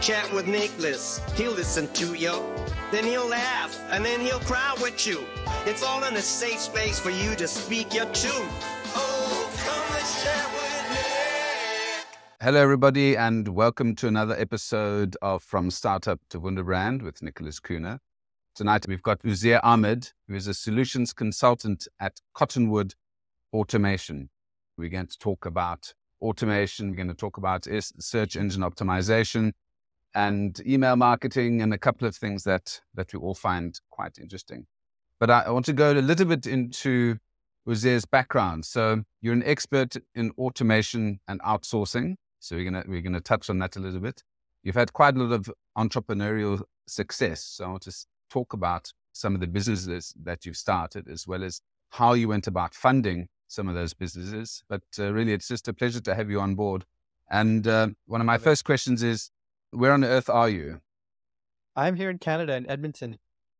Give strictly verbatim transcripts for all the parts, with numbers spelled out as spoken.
chat with Nicholas. He'll listen to you, then he'll laugh, and then he'll cry with you. It's all in a safe space for you to speak your truth. Oh, come let's chat with Nick. Hello, everybody, and welcome to another episode of From Startup to Wunderbrand with Nicholas Kuhner. Tonight, we've got Uzair Ahmed, who is a solutions consultant at Cottonwood Automation. We're going to talk about automation. We're going to talk about search engine optimization and email marketing and a couple of things that, that we all find quite interesting. But I, I want to go a little bit into Uzair's background. So you're an expert in automation and outsourcing. So we're going to, we're going to touch on that a little bit. You've had quite a lot of entrepreneurial success. So I want to talk about some of the businesses that you've started, as well as how you went about funding some of those businesses. But uh, really, it's just a pleasure to have you on board. And uh, one of my first questions is, where on earth are you? I'm here in Canada, in Edmonton.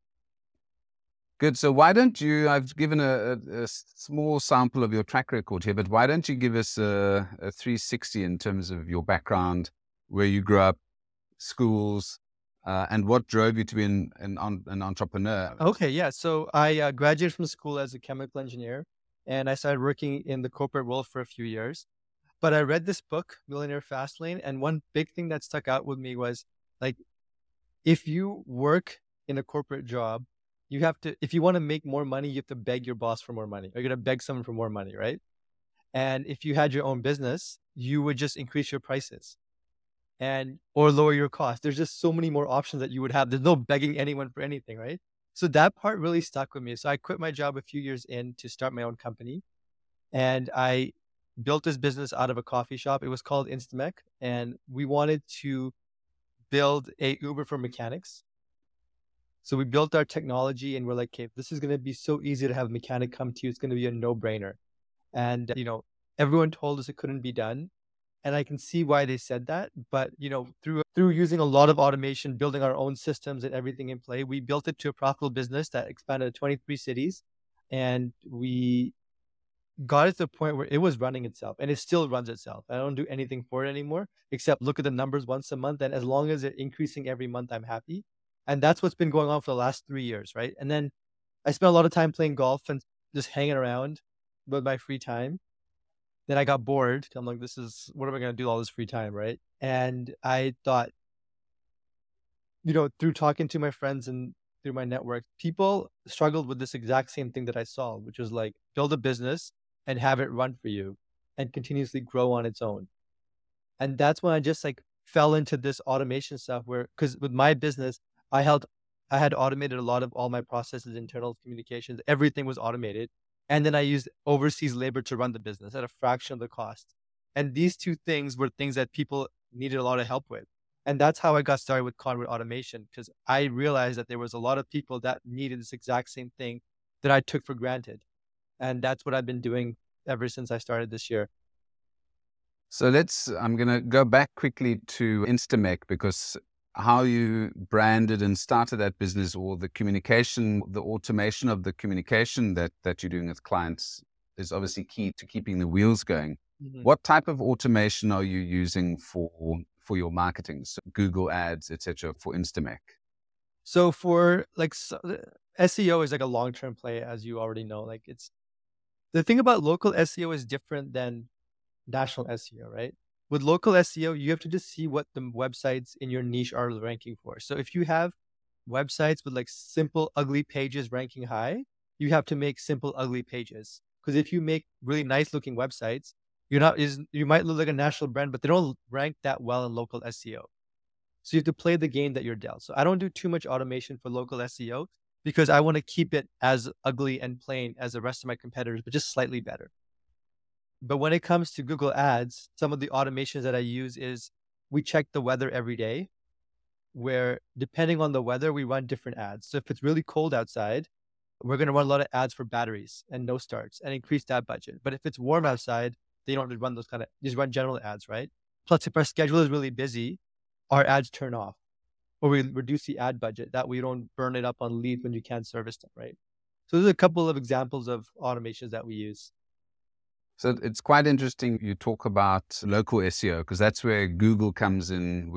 Good. So why don't you, I've given a, a, a small sample of your track record here, but why don't you give us a, a three sixty in terms of your background, where you grew up, schools, uh, and what drove you to be an, an, an entrepreneur? Okay, yeah. So I uh, graduated from school as a chemical engineer, and I started working in the corporate world for a few years. But I read this book, Millionaire Fastlane, and one big thing that stuck out with me was, like, if you work in a corporate job, you have to, if you want to make more money, you have to beg your boss for more money. Or you're going to beg someone for more money, right? And if you had your own business, you would just increase your prices and or lower your costs. There's just so many more options that you would have. There's no begging anyone for anything, right? So that part really stuck with me. So I quit my job a few years in to start my own company. And I built this business out of a coffee shop. It was called Instamek. And we wanted to build a Uber for mechanics. So we built our technology and we're like, okay, this is going to be so easy to have a mechanic come to you. It's going to be a no-brainer. And, you know, everyone told us it couldn't be done. And I can see why they said that. But, you know, through through using a lot of automation, building our own systems and everything in play, we built it to a profitable business that expanded to twenty-three cities. And we got it to the point where it was running itself, and it still runs itself. I don't do anything for it anymore, except look at the numbers once a month. And as long as they're increasing every month, I'm happy. And that's what's been going on for the last three years, right? And then I spent a lot of time playing golf and just hanging around with my free time. Then I got bored. I'm like, this is, what am I going to do all this free time, right? And I thought, you know, through talking to my friends and through my network, people struggled with this exact same thing that I saw, which was like, build a business and have it run for you and continuously grow on its own. And that's when I just like fell into this automation stuff where, because with my business, I held, I had automated a lot of all my processes, internal communications, everything was automated. And then I used overseas labor to run the business at a fraction of the cost. And these two things were things that people needed a lot of help with. And that's how I got started with Cottonwood Automation, because I realized that there was a lot of people that needed this exact same thing that I took for granted. And that's what I've been doing ever since I started this year. So let's, I'm going to go back quickly to Instamek, because how you branded and started that business, or the communication, the automation of the communication that, that you're doing with clients, is obviously key to keeping the wheels going. Mm-hmm. What type of automation are you using for, for your marketing? So Google Ads, et cetera, for Instamek? So for like so, S E O is like a long-term play, as you already know. Like it's, the thing about local S E O is different than national S E O, right? With local S E O, you have to just see what the websites in your niche are ranking for. So if you have websites with like simple, ugly pages ranking high, you have to make simple, ugly pages. Because if you make really nice looking websites, you're not, is you might look like a national brand, but they don't rank that well in local S E O. So you have to play the game that you're dealt. So I don't do too much automation for local S E O because I want to keep it as ugly and plain as the rest of my competitors, but just slightly better. But when it comes to Google Ads, some of the automations that I use is we check the weather every day, where depending on the weather, we run different ads. So if it's really cold outside, we're going to run a lot of ads for batteries and no starts and increase that budget. But if it's warm outside, they don't run those kind of, just run general ads, right? Plus, if our schedule is really busy, our ads turn off, or we reduce the ad budget, that we don't burn it up on leads when you can't service them, right? So there's a couple of examples of automations that we use. So it's quite interesting you talk about local S E O, because that's where Google comes in with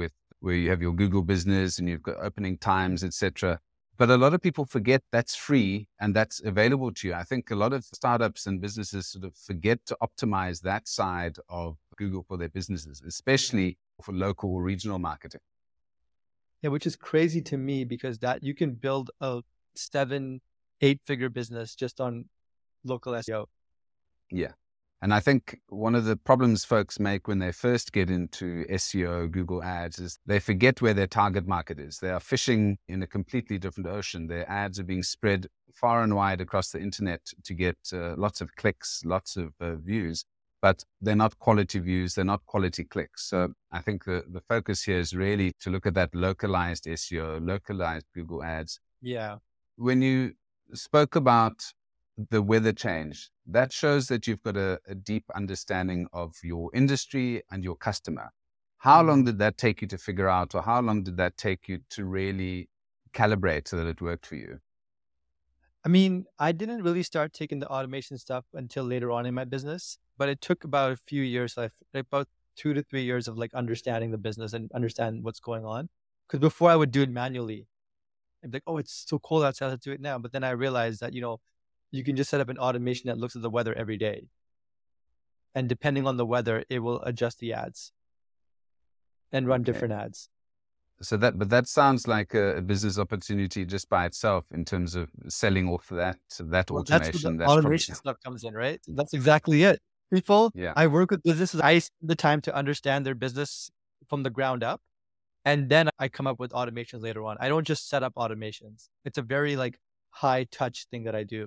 where you have your Google business and you've got opening times, et cetera. But a lot of people forget that's free and that's available to you. I think a lot of startups and businesses sort of forget to optimize that side of Google for their businesses, especially for local or regional marketing. Yeah, which is crazy to me because that you can build a seven, eight figure business just on local S E O. Yeah. And I think one of the problems folks make when they first get into S E O, Google Ads, is they forget where their target market is. They are fishing in a completely different ocean. Their ads are being spread far and wide across the internet to get uh, lots of clicks, lots of uh, views, but they're not quality views. They're not quality clicks. So I think the, the focus here is really to look at that localized S E O, localized Google Ads. Yeah. When you spoke about the weather change, that shows that you've got a, a deep understanding of your industry and your customer. How long did that take you to figure out, or how long did that take you to really calibrate so that it worked for you? I mean, I didn't really start taking the automation stuff until later on in my business, but it took about a few years, like about two to three years of like understanding the business and understand what's going on. Because before I would do it manually. I'd be like, oh, it's so cold outside, let's do it now. But then I realized that, you know, you can just set up an automation that looks at the weather every day. And depending on the weather, it will adjust the ads and run Okay. different ads. So that, but that sounds like a, a business opportunity just by itself in terms of selling off that, that Well, that's where automation. the That's automation probably, stuff comes in, right? That's exactly it. People, yeah. I work with businesses, I spend the time to understand their business from the ground up. And then I come up with automations later on. I don't just set up automations. It's a very like high touch thing that I do.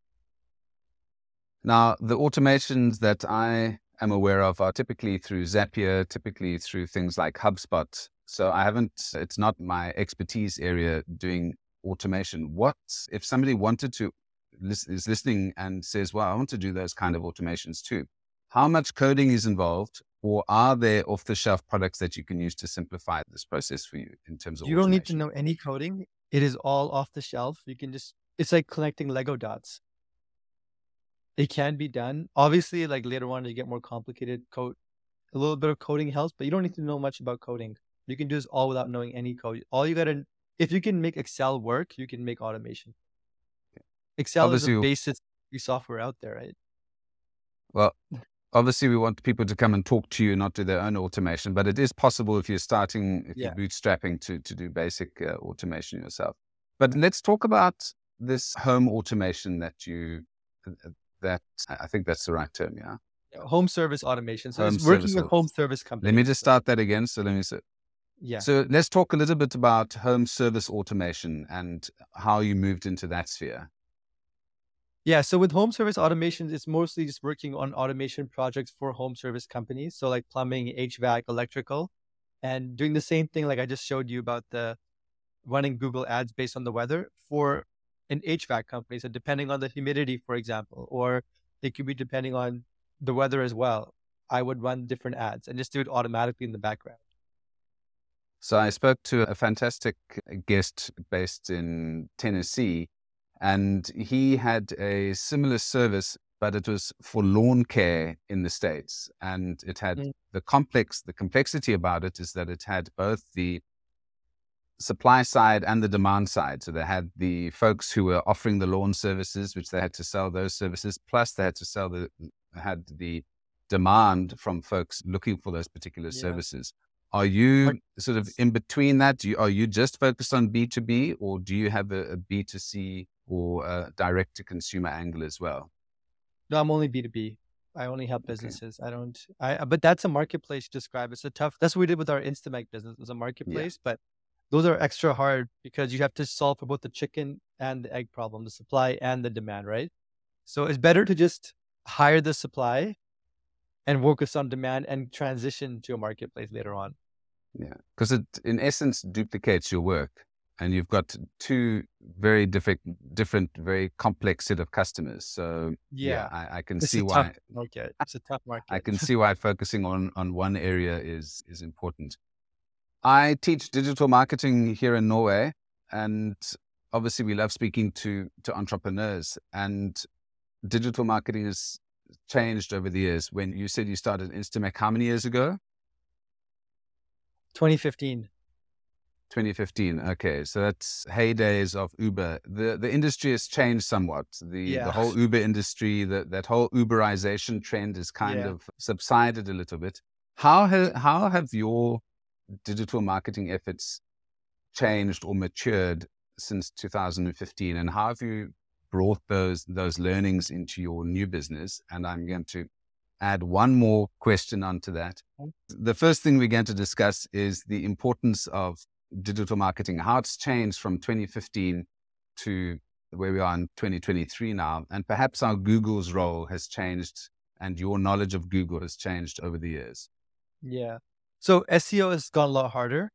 Now, the automations that I am aware of are typically through Zapier, typically through things like HubSpot. So I haven't, it's not my expertise area doing automation. What if somebody wanted to, is listening and says, well, I want to do those kind of automations too. How much coding is involved, or are there off-the-shelf products that you can use to simplify this process for you in terms of You automation? don't need to know any coding. It is all off the shelf. You can just, it's like collecting Lego dots. It can be done. Obviously, like later on, you get more complicated code. A little bit of coding helps, but you don't need to know much about coding. You can do this all without knowing any code. All you gotta, if you can make Excel work, you can make automation. Excel Obviously, is the basic software out there, right? Well, obviously we want people to come and talk to you, not do their own automation, but it is possible if you're starting, if Yeah. you're bootstrapping to, to do basic uh, automation yourself. But let's talk about this home automation that you, that I think that's the right term, yeah? Yeah, home service automation. So Home it's working service with auto- home service companies. Let me just start that again. So let me say, Yeah. so let's talk a little bit about home service automation and how you moved into that sphere. Yeah. So with home service automations, it's mostly just working on automation projects for home service companies. So like plumbing, H V A C, electrical, and doing the same thing like I just showed you about the running Google ads based on the weather for an H V A C company. So depending on the humidity, for example, or it could be depending on the weather as well, I would run different ads and just do it automatically in the background. So I spoke to a fantastic guest based in Tennessee, and he had a similar service, but it was for lawn care in the States. And it had Mm. the complex, the complexity about it is that it had both the supply side and the demand side. So they had the folks who were offering the lawn services, which they had to sell those services, plus they had to sell the, had the demand from folks looking for those particular Yeah. services. Are you Like- sort of in between that? Do you, are you just focused on B two B, or do you have a, a B two C or a direct to consumer angle as well? No, I'm only B two B. I only help businesses. I don't, I, but that's a marketplace to describe. It's a tough, that's what we did with our Instamag business. It was a marketplace, but those are extra hard because you have to solve for both the chicken and the egg problem, the supply and the demand, right? So it's better to just hire the supply and focus on demand and transition to a marketplace later on. Yeah, because it in essence duplicates your work, and you've got two very different, different, very complex set of customers. So yeah, Yeah. I, I can It's see a why. tough market. It's a tough market. I can see why focusing on on one area is is important. I teach digital marketing here in Norway, and obviously we love speaking to to entrepreneurs. And digital marketing has changed over the years. When you said you started Instamec, how many years ago? twenty fifteen. twenty fifteen. Okay, so that's heydays of Uber. The the industry has changed somewhat. The Yeah. the whole Uber industry, that that whole Uberization trend has kind Yeah. of subsided a little bit. How ha- how have your digital marketing efforts changed or matured since two thousand fifteen, and how have you brought those those learnings into your new business? And I'm going to add one more question onto that. The first thing we're going to discuss is the importance of digital marketing, how it's changed from twenty fifteen to where we are in twenty twenty-three now, and perhaps how Google's role has changed and your knowledge of Google has changed over the years. Yeah. So S E O has gone a lot harder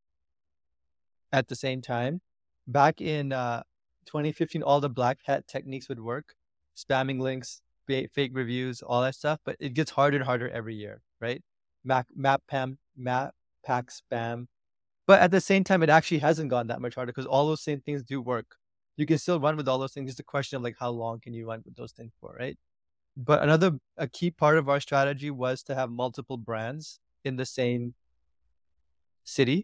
at the same time. Back in uh, twenty fifteen, all the black hat techniques would work, spamming links, fa- fake reviews, all that stuff. But it gets harder and harder every year, right? Map, map, pam, map, pack, spam. But at the same time, it actually hasn't gone that much harder because all those same things do work. You can still run with all those things. Just a question of like how long can you run with those things for, right? But another a key part of our strategy was to have multiple brands in the same city.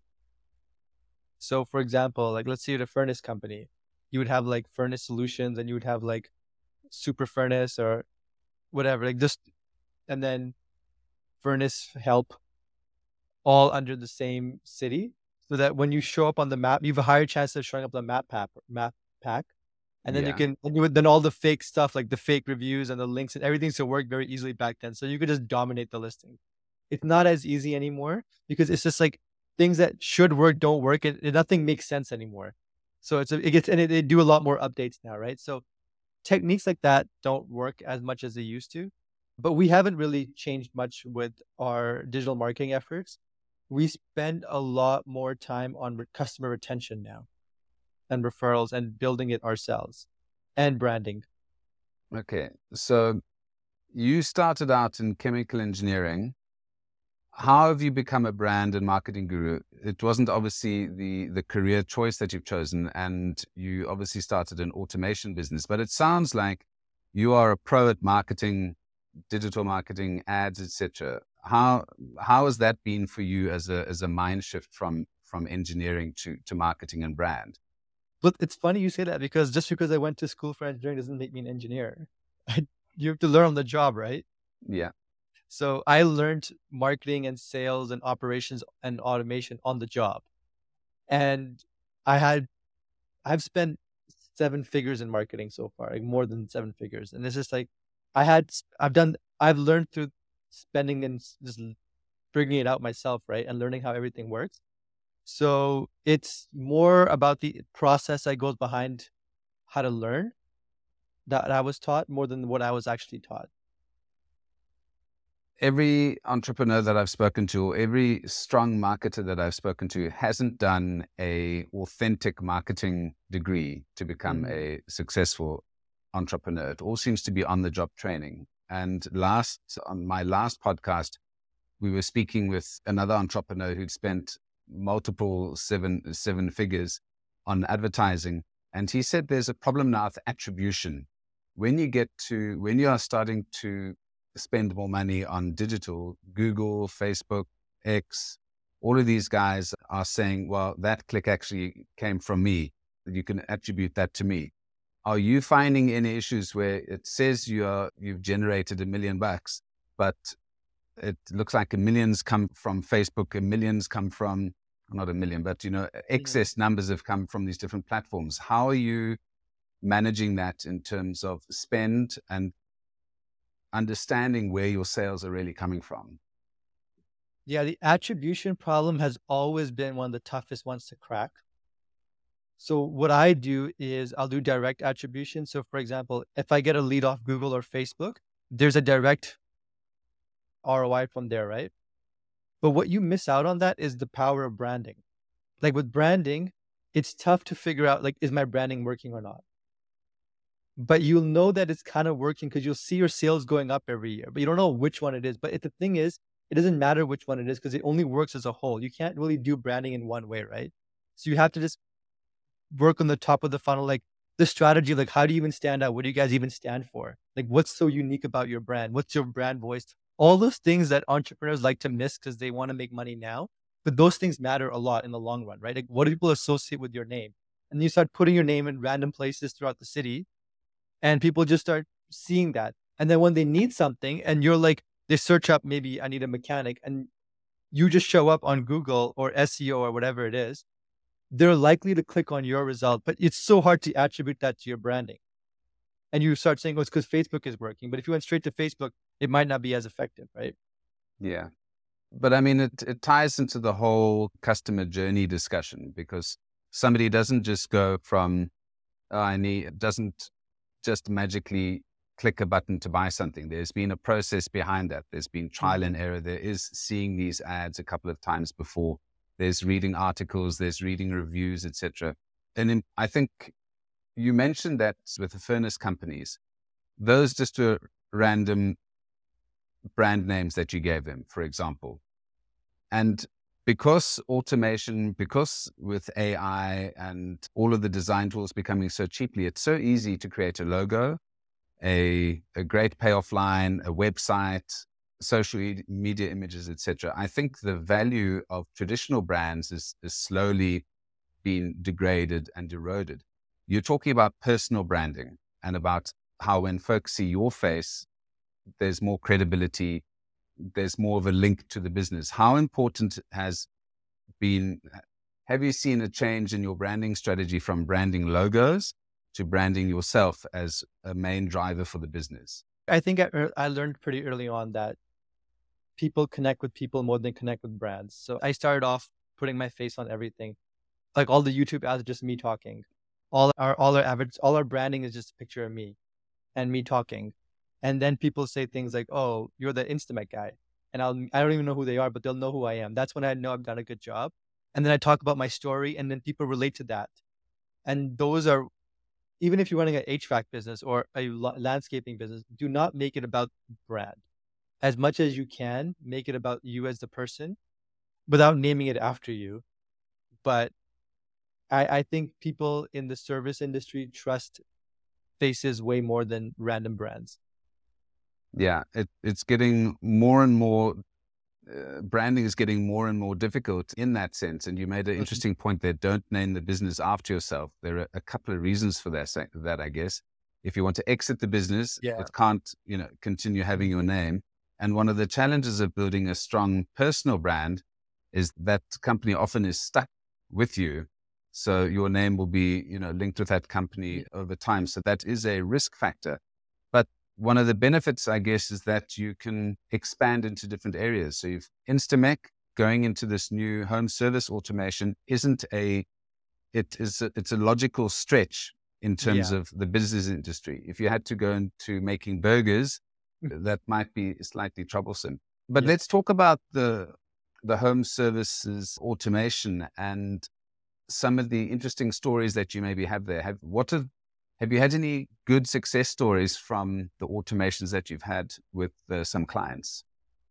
So for example, like let's say you're a furnace company, you would have like Furnace Solutions and you would have like Super Furnace or whatever, like just, and then Furnace Help, all under the same city, so that when you show up on the map, you have a higher chance of showing up on the map pack, map pack. And then you Yeah. can, and you would, then all the fake stuff, like the fake reviews and the links and everything, so work very easily back then. So you could just dominate the listing. It's not as easy anymore because it's just like things that should work don't work, and, and nothing makes sense anymore. So it's a, it gets, and it, they do a lot more updates now, right? So techniques like that don't work as much as they used to, but we haven't really changed much with our digital marketing efforts. We spend a lot more time on re- customer retention now, and referrals, and building it ourselves, and branding. Okay. So you started out in chemical engineering. How have you become a brand and marketing guru? It wasn't obviously the, the career choice that you've chosen, and you obviously started an automation business, but it sounds like you are a pro at marketing, digital marketing, ads, et cetera. How how has that been for you as a as a mind shift from from engineering to to marketing and brand? But it's funny you say that because just because I went to school for engineering doesn't make me an engineer. I, you have to learn on the job, right? Yeah. So I learned marketing and sales and operations and automation on the job. And I had, I've spent seven figures in marketing so far, like more than seven figures. And it's just like, I had, s- I've done, I've learned through spending and s- just l- figuring it out myself, right? And learning how everything works. So it's more about the process that goes behind how to learn that I was taught more than what I was actually taught. Every entrepreneur that I've spoken to, or every strong marketer that I've spoken to, hasn't done a authentic marketing degree to become Mhm. a successful entrepreneur. It all seems to be on the job training. And last, on my last podcast, we were speaking with another entrepreneur who'd spent multiple seven seven figures on advertising, and he said there's a problem now with attribution. When you get to when you are starting to spend more money on digital, Google, Facebook, X, all of these guys are saying, well, that click actually came from me. You can attribute that to me. Are you finding any issues where it says you are, you've generated a million bucks, but it looks like a millions come from Facebook, a millions come from, not a million, but, you know, excess numbers have come from these different platforms. How are you managing that in terms of spend and understanding where your sales are really coming from? Yeah, the attribution problem has always been one of the toughest ones to crack. So what I do is I'll do direct attribution. So for example, if I get a lead off Google or Facebook, there's a direct R O I from there, right? But what you miss out on that is the power of branding. Like with branding, it's tough to figure out, like, is my branding working or not? But you'll know that it's kind of working because you'll see your sales going up every year, but you don't know which one it is. But it, the thing is, it doesn't matter which one it is because it only works as a whole. You can't really do branding in one way, right? So you have to just work on the top of the funnel, like the strategy, like how do you even stand out? What do you guys even stand for? Like what's so unique about your brand? What's your brand voice? All those things that entrepreneurs like to miss because they want to make money now. But those things matter a lot in the long run, right? Like, what do people associate with your name? And you start putting your name in random places throughout the city, and people just start seeing that. And then when they need something, and you're like, they search up, maybe I need a mechanic, and you just show up on Google or S E O or whatever it is, they're likely to click on your result. But it's so hard to attribute that to your branding. And you start saying, oh, it's because Facebook is working. But if you went straight to Facebook, it might not be as effective, right? Yeah. But I mean, it, it ties into the whole customer journey discussion, because somebody doesn't just go from, oh, I need, it doesn't just magically click a button to buy something. There's been a process behind that. There's been trial and error. There is seeing these ads a couple of times before. There's reading articles, there's reading reviews, et cetera. And in, I think you mentioned that with the furnace companies, those just were random brand names that you gave them, for example. And because automation, because with A I and all of the design tools becoming so cheaply, it's so easy to create a logo, a, a great payoff line, a website, social media images, et cetera. I think the value of traditional brands is, is slowly being degraded and eroded. You're talking about personal branding and about how when folks see your face, there's more credibility, there's more of a link to the business. How important has been, have you seen a change in your branding strategy from branding logos to branding yourself as a main driver for the business? I think I, I learned pretty early on that people connect with people more than connect with brands. So I started off putting my face on everything. Like all the YouTube ads, just me talking. All our all our average, all our branding is just a picture of me and me talking. And then people say things like, "Oh, you're the Instamet guy," and I'll I don't even know who they are, but they'll know who I am. That's when I know I've done a good job. And then I talk about my story, and then people relate to that. And those are, even if you're running an H V A C business or a landscaping business, do not make it about brand. As much as you can, make it about you as the person, without naming it after you. But I, I think people in the service industry trust faces way more than random brands. Yeah, it, it's getting more and more, uh, branding is getting more and more difficult in that sense. And you made an interesting mm-hmm. point there. Don't name the business after yourself. There are a couple of reasons for that, that I guess. If you want to exit the business, yeah. it can't, you know, continue having your name. And one of the challenges of building a strong personal brand is that company often is stuck with you. So your name will be, you know, linked with that company over time. So that is a risk factor. But one of the benefits, I guess, is that you can expand into different areas. So you've Instamet going into this new home service automation isn't a, it is a, it's a logical stretch in terms yeah. of the business industry. If you had to go into making burgers, that might be slightly troublesome. But yeah. let's talk about the the home services automation and some of the interesting stories that you maybe have there. Have what have have you had any good success stories from the automations that you've had with uh, some clients?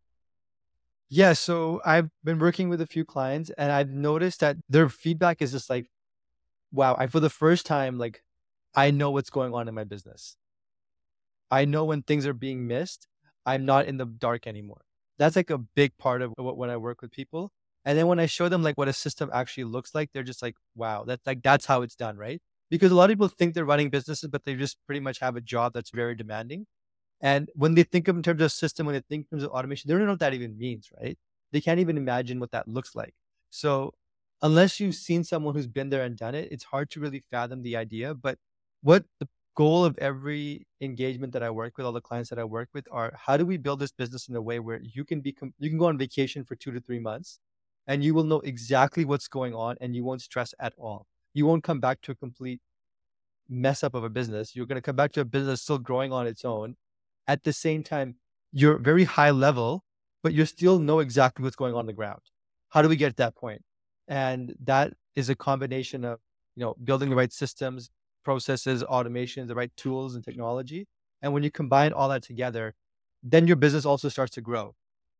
Yeah, so I've been working with a few clients, and I've noticed that their feedback is just like, wow, I for the first time, like, I know what's going on in my business. I know when things are being missed. I'm not in the dark anymore. That's like a big part of what, when I work with people. And then when I show them like what a system actually looks like, they're just like, wow, that's like, that's how it's done, right? Because a lot of people think they're running businesses, but they just pretty much have a job that's very demanding. And when they think of in terms of system, when they think in terms of automation, they don't know what that even means, right? They can't even imagine what that looks like. So unless you've seen someone who's been there and done it, it's hard to really fathom the idea. But what the goal of every engagement that I work with, all the clients that I work with, are how do we build this business in a way where you can be, you can go on vacation for two to three months and you will know exactly what's going on and you won't stress at all. You won't come back to a complete mess up of a business. You're going to come back to a business still growing on its own. At the same time, you're very high level, but you still know exactly what's going on, on the ground. How do we get to that point? And that is a combination of, you know, building the right systems, processes, automation, the right tools and technology. And when you combine all that together, then your business also starts to grow.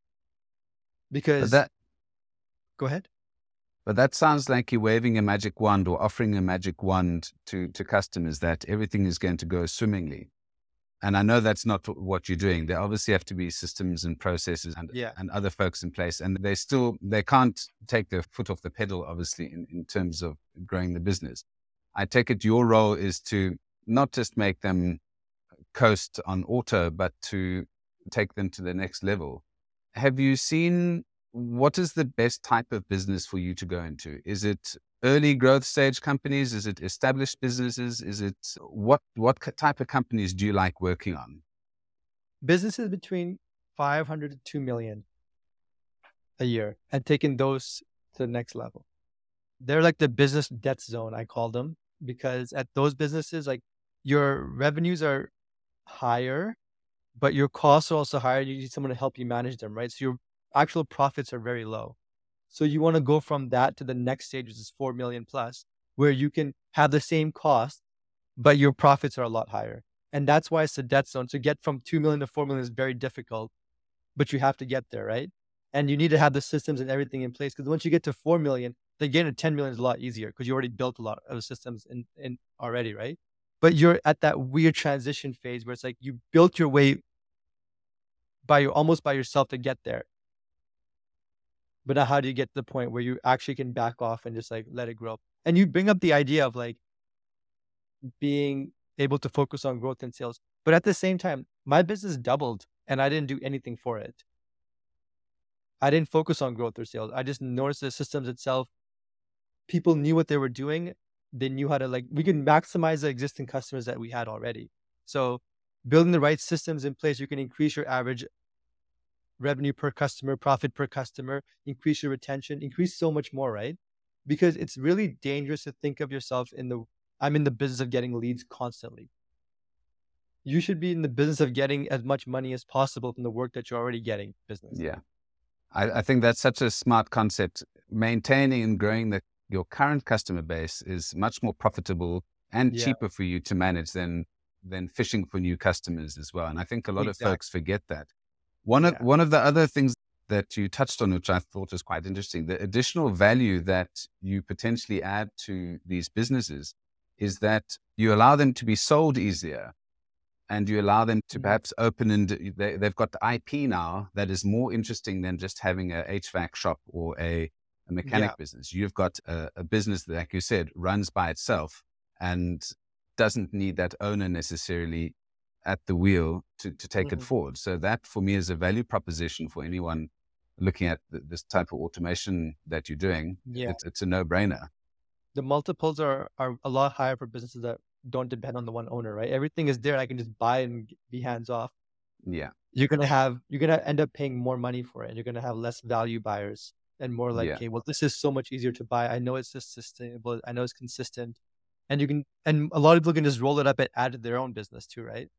Because that, go ahead. But that sounds like you're waving a magic wand or offering a magic wand to, to customers that everything is going to go swimmingly. And I know that's not what you're doing. There obviously have to be systems and processes and, Yeah. and other folks in place. And they still, they can't take their foot off the pedal, obviously, in, in terms of growing the business. I take it your role is to not just make them coast on auto, but to take them to the next level. Have you seen what is the best type of business for you to go into? Is it early growth stage companies? Is it established businesses? Is it what, what type of companies do you like working on? Businesses between five hundred to two million a year and taking those to the next level. They're like the business death zone, I call them, because at those businesses, like your revenues are higher, but your costs are also higher. You need someone to help you manage them, right? So your actual profits are very low. So you want to go from that to the next stage, which is four million plus, where you can have the same cost, but your profits are a lot higher. And that's why it's the death zone. To get from two million to four million is very difficult, but you have to get there, right? And you need to have the systems and everything in place, because once you get to four million, then getting to ten million is a lot easier because you already built a lot of systems in, in already, right? But you're at that weird transition phase where it's like you built your way by your, almost by yourself to get there. But now how do you get to the point where you actually can back off and just like let it grow? And you bring up the idea of like being able to focus on growth and sales. But at the same time, my business doubled and I didn't do anything for it. I didn't focus on growth or sales. I just noticed the systems itself. People knew what they were doing. They knew how to like, we can maximize the existing customers that we had already. So building the right systems in place, you can increase your average revenue per customer, profit per customer, increase your retention, increase so much more, right? Because it's really dangerous to think of yourself in the, I'm in the business of getting leads constantly. You should be in the business of getting as much money as possible from the work that you're already getting business. Yeah. I, I think that's such a smart concept. Maintaining and growing the, your current customer base is much more profitable and Yeah. cheaper for you to manage than, than fishing for new customers as well. And I think a lot Exactly. of folks forget that. One Yeah. of, one of the other things that you touched on, which I thought was quite interesting, the additional value that you potentially add to these businesses is that you allow them to be sold easier and you allow them to Mhm. perhaps open and they, they've got the I P now that is more interesting than just having a H V A C shop or a, a mechanic Yeah. business. You've got a, a business that, like you said, runs by itself and doesn't need that owner necessarily at the wheel to, to take Mhm. it forward. So that for me is a value proposition for anyone looking at th- this type of automation that you're doing. Yeah. It's, it's a no-brainer. The multiples are, are a lot higher for businesses that don't depend on the one owner, right? Everything is there. I can just buy it and be hands off. Yeah. You're going to have, you're going to end up paying more money for it. You're going to have less value buyers and more like, Yeah. okay, well, this is so much easier to buy. I know it's just sustainable. I know it's consistent. And you can, and a lot of people can just roll it up and add to their own business too, right?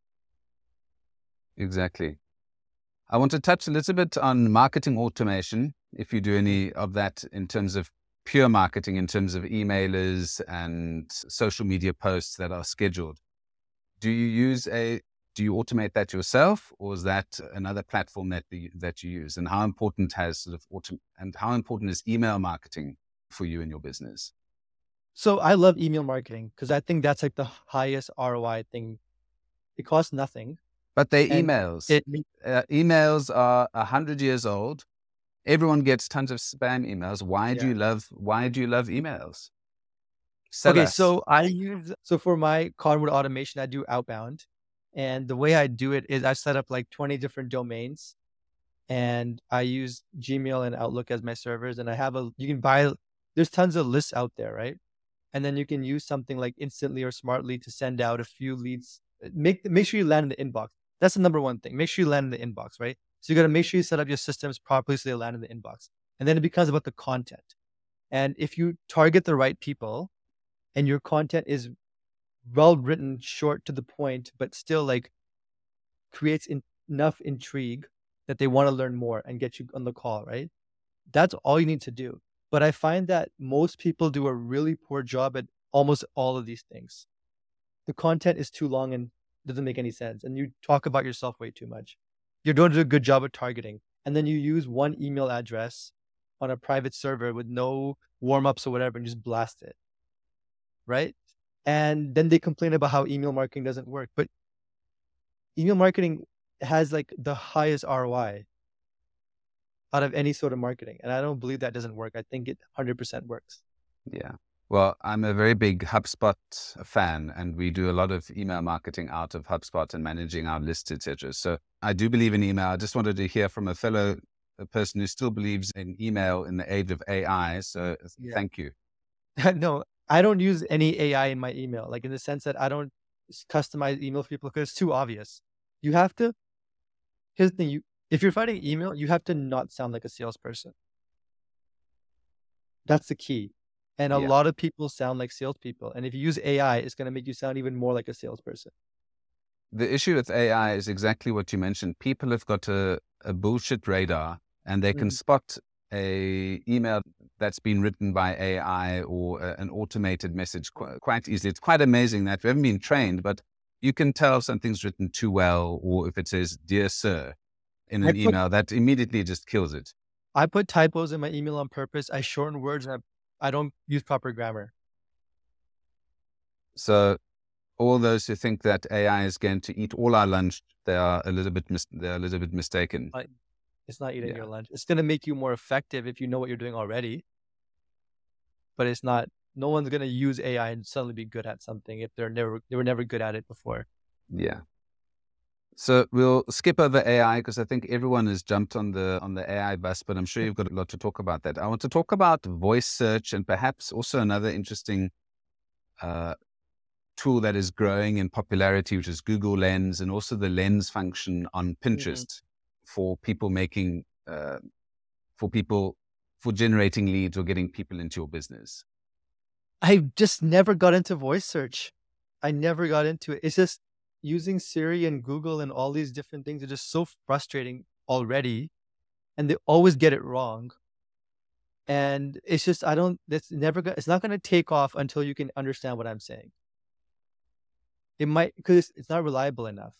Exactly. I want to touch a little bit on marketing automation, if you do any of that in terms of pure marketing, in terms of emailers and social media posts that are scheduled. Do you use a, do you automate that yourself, or is that another platform that the, that you use? And how important has sort of autom- and how important is email marketing for you in your business? So I love email marketing because I think that's like the highest R O I thing. It costs nothing. But they're And emails. it, Uh, emails are a hundred years old. Everyone gets tons of spam emails. Why do Yeah. you love? Why do you love emails? Sell okay, us. so I use, so for my Conwood automation, I do outbound. And the way I do it is I set up like twenty different domains and I use Gmail and Outlook as my servers. And I have a, you can buy, there's tons of lists out there, right? And then you can use something like Instantly or Smartly to send out a few leads. Make, make sure you land in the inbox. That's the number one thing. Make sure you land in the inbox, right? So you got to make sure you set up your systems properly so they land in the inbox. And then it becomes about the content. And if you target the right people and your content is well written, short to the point, but still like creates in, enough intrigue that they want to learn more and get you on the call, right? That's all you need to do. But I find that most people do a really poor job at almost all of these things. The content is too long and doesn't make any sense. And you talk about yourself way too much. You don't do a good job at targeting. And then you use one email address on a private server with no warm-ups or whatever and just blast it. Right? And then they complain about how email marketing doesn't work. But email marketing has like the highest R O I out of any sort of marketing. And I don't believe that doesn't work. I think it one hundred percent works. Yeah. Well, I'm a very big HubSpot fan, and we do a lot of email marketing out of HubSpot and managing our lists, et cetera. So I do believe in email. I just wanted to hear from a fellow a person who still believes in email in the age of A I. So Yeah. thank you. No, I don't use any A I in my email, like in the sense that I don't s- customize email for people because it's too obvious. You have to, here's the thing, you, if you're writing email, you have to not sound like a salesperson. That's the key. And a Yeah. lot of people sound like salespeople. And if you use A I, it's going to make you sound even more like a salesperson. The issue with A I is exactly what you mentioned. People have got a, a bullshit radar, and they can Mhm. spot a email that's been written by A I or a, an automated message qu- quite easily. It's quite amazing that we haven't been trained, but you can tell if something's written too well, or if it says "Dear Sir" in I an put, email, that immediately just kills it. I put typos in my email on purpose. I shorten words and I, I don't use proper grammar. So all those who think that A I is going to eat all our lunch, they are a little bit mis- they're a little bit mistaken. Like, it's not eating Yeah. your lunch. It's going to make you more effective if you know what you're doing already. But it's not, no one's going to use A I and suddenly be good at something if they're never, they were never good at it before. Yeah. So we'll skip over A I because I think everyone has jumped on the on the A I bus, but I'm sure you've got a lot to talk about that. I want to talk about voice search and perhaps also another interesting uh, tool that is growing in popularity, which is Google Lens, and also the Lens function on Pinterest mm-hmm. for people making uh, for people for generating leads or getting people into your business. I just never got into voice search. I never got into it. It's just using Siri and Google and all these different things are just so frustrating already. And they always get it wrong. And it's just, I don't, that's never, it's not going to take off until you can understand what I'm saying. It might, because it's not reliable enough.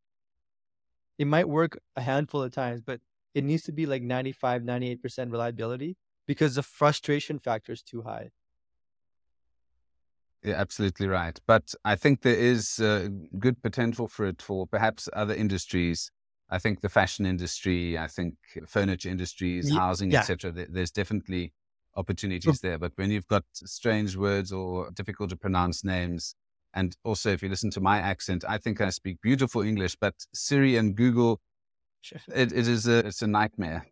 It might work a handful of times, but it needs to be like ninety-five, ninety-eight percent reliability because the frustration factor is too high. You're absolutely right. But I think there is uh, good potential for it for perhaps other industries. I think the fashion industry, I think furniture industries, housing, yeah. et cetera. There's definitely opportunities there. But when you've got strange words or difficult to pronounce names, and also if you listen to my accent, I think I speak beautiful English, but Siri and Google, it, it is a, it's a nightmare.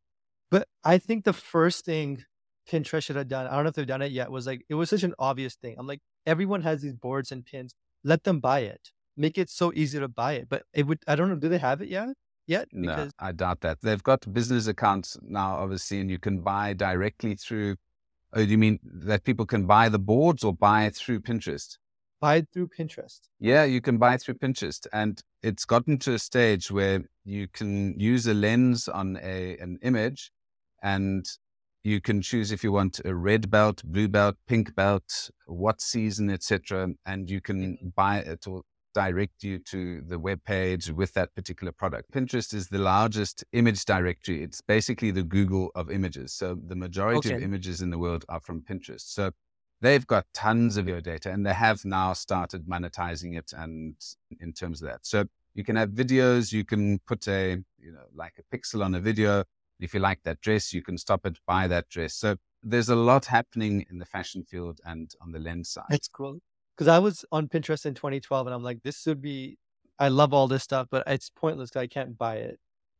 But I think the first thing Pinterest should have done, I don't know if they've done it yet, was like, it was such an obvious thing. I'm like, everyone has these boards and pins. Let them buy it. Make it so easy to buy it. But it would, I don't know, do they have it yet? Yet? Because no, I doubt that. They've got business accounts now, obviously, and you can buy directly through, oh, do you mean that people can buy the boards or buy through Pinterest? Buy it through Pinterest. Yeah, you can buy through Pinterest. And it's gotten to a stage where you can use a lens on a an image, and you can choose if you want a red belt, blue belt, pink belt, what season, et cetera. And you can buy it or direct you to the web page with that particular product. Pinterest is the largest image directory. It's basically the Google of images. So the majority Okay. of images in the world are from Pinterest. So they've got tons of your data, and they have now started monetizing it and in terms of that. So you can have videos, you can put a, you know, like a pixel on a video. If you like that dress, you can stop it, buy that dress. So there's a lot happening in the fashion field and on the lens side. That's cool. Because I was on Pinterest in twenty twelve and I'm like, this would be, I love all this stuff, but it's pointless because I can't buy it.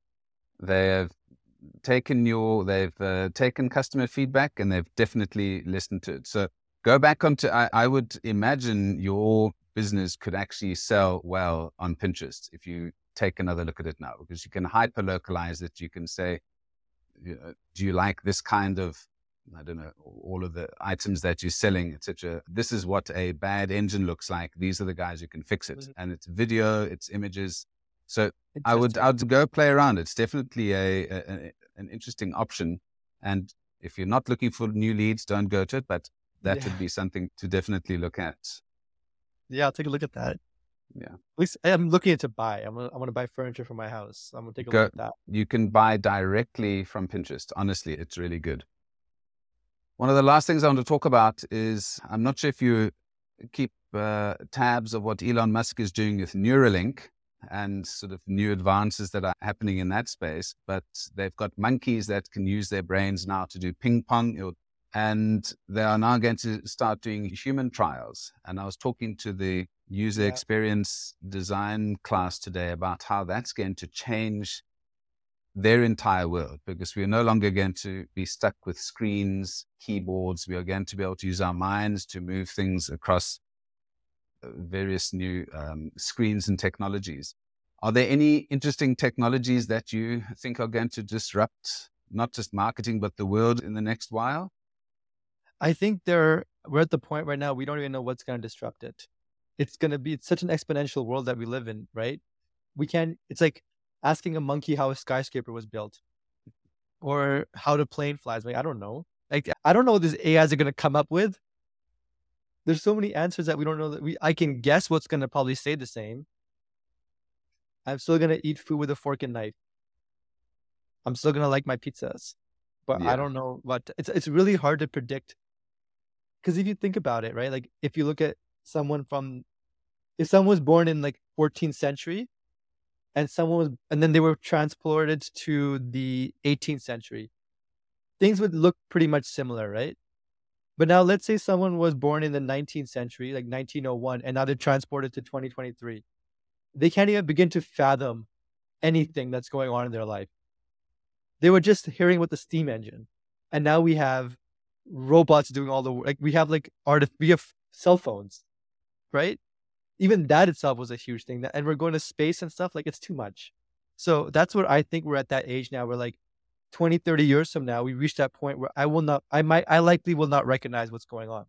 They have taken your, they've uh, taken customer feedback and they've definitely listened to it. So go back onto, I, I would imagine your business could actually sell well on Pinterest if you take another look at it now, because you can hyper localize it. You can say, you know, do you like this kind of, I don't know, all of the items that you're selling, et cetera. This is what a bad engine looks like. These are the guys who can fix it. Mm-hmm. And it's video, it's images. So I would, I would go play around. It's definitely a, a, a an interesting option. And if you're not looking for new leads, don't go to it. But that yeah. would be something to definitely look at. Yeah, I'll take a look at that. Yeah. At least I'm looking to buy. I'm gonna, I'm gonna buy furniture for my house. I'm gonna take a go, look at that. You can buy directly from Pinterest. Honestly, it's really good. One of the last things I want to talk about is, I'm not sure if you keep uh, tabs of what Elon Musk is doing with Neuralink. and sort of new advances that are happening in that space. But they've got monkeys that can use their brains now to do ping pong, and they are now going to start doing human trials. And I was talking to the user Yeah. experience design class today about how that's going to change their entire world, because we are no longer going to be stuck with screens, keyboards. We are going to be able to use our minds to move things across various new um, screens and technologies. Are there any interesting technologies that you think are going to disrupt not just marketing, but the world in the next while? I think there we're at the point right now, we don't even know what's going to disrupt it. It's going to be it's such an exponential world that we live in, right? We can't, it's like asking a monkey how a skyscraper was built or how the plane flies. Like, I don't know. Like, I don't know what these A Is are going to come up with. There's so many answers that we don't know that we, I can guess what's going to probably stay the same. I'm still going to eat food with a fork and knife. I'm still going to like my pizzas, but Yeah. I don't know what, it's, it's really hard to predict. Because if you think about it, right? Like if you look at someone from, if someone was born in like fourteenth century and someone was, and then they were transported to the eighteenth century, things would look pretty much similar, right? But now let's say someone was born in the nineteenth century, like nineteen oh one, and now they're transported to twenty twenty-three. They can't even begin to fathom anything that's going on in their life. They were just hearing about the steam engine. And now we have robots doing all the work. Like we have like art, we have cell phones, right? Even that itself was a huge thing. And we're going to space and stuff. Like it's too much. So that's what I think we're at that age now. We're like twenty, thirty years from now, we reach that point where I will not, I might, I likely will not recognize what's going on.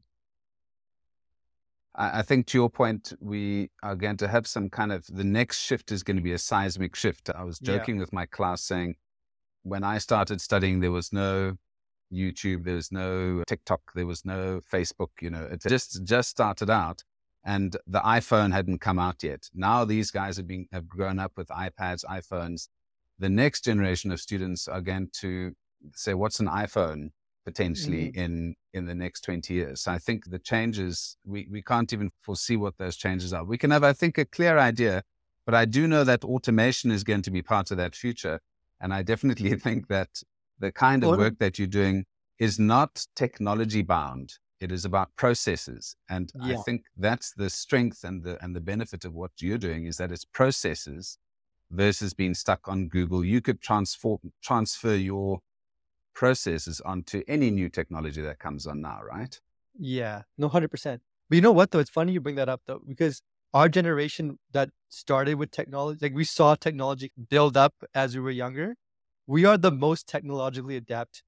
I think to your point, we are going to have some kind of, the next shift is going to be a seismic shift. I was joking yeah. with my class saying, when I started studying, there was no YouTube, there was no TikTok, there was no Facebook, you know, it just, just started out and the iPhone hadn't come out yet. Now these guys have been, have grown up with iPads, iPhones. The next generation of students are going to say, what's an iPhone potentially mm-hmm. in, in the next twenty years? So I think the changes, we, we can't even foresee what those changes are. We can have, I think, a clear idea, but I do know that automation is going to be part of that future. And I definitely think that the kind of well, work that you're doing is not technology bound. It is about processes. And yeah. I think that's the strength and the, and the benefit of what you're doing is that it's processes versus being stuck on Google. You could transform, transfer your processes onto any new technology that comes on now, right? Yeah, no, one hundred percent. But you know what, though? It's funny you bring that up, though, because our generation that started with technology, like we saw technology build up as we were younger. We are the most technologically adept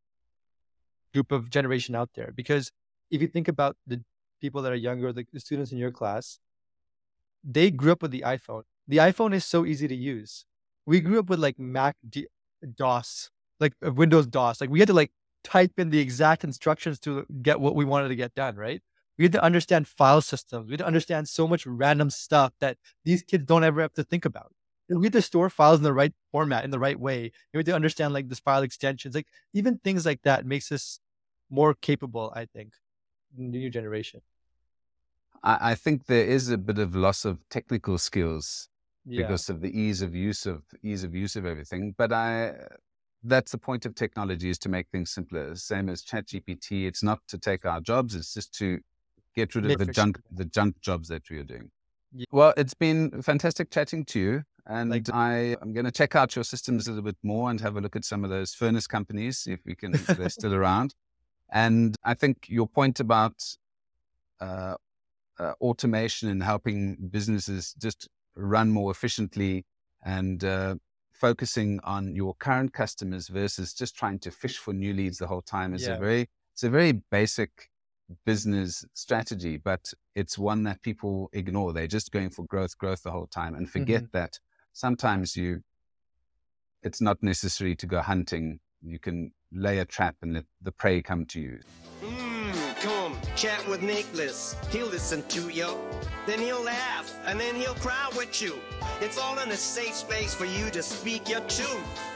group of generation out there. Because if you think about the people that are younger, the, the students in your class, they grew up with the iPhone. The iPhone is so easy to use. We grew up with like Mac D- DOS, like Windows DOS. Like we had to like type in the exact instructions to get what we wanted to get done, right? We had to understand file systems. We had to understand so much random stuff that these kids don't ever have to think about. We had to store files in the right format, in the right way. We had to understand like this file extensions, like even things like that makes us more capable, I think, in the new generation. I, I think there is a bit of loss of technical skills yeah. because of the ease of use of ease of use of everything. But I, that's the point of technology, is to make things simpler. Same as ChatGPT. It's not to take our jobs. It's just to get rid of make the junk, sure. the junk jobs that we are doing. Yeah. Well, it's been fantastic chatting to you. And like, I, I'm going to check out your systems a little bit more and have a look at some of those furnace companies, see if we can, if they're still around. And I think your point about uh, uh, automation and helping businesses just run more efficiently and uh, focusing on your current customers versus just trying to fish for new leads the whole time is yeah. a very, it's a very basic business strategy, but it's one that people ignore. They're just going for growth, growth the whole time and forget mm-hmm. that sometimes you, it's not necessary to go hunting. You can lay a trap and let the prey come to you. Mm, come chat with Nicholas. He'll listen to you. Then he'll laugh and then he'll cry with you. It's all in a safe space for you to speak your truth.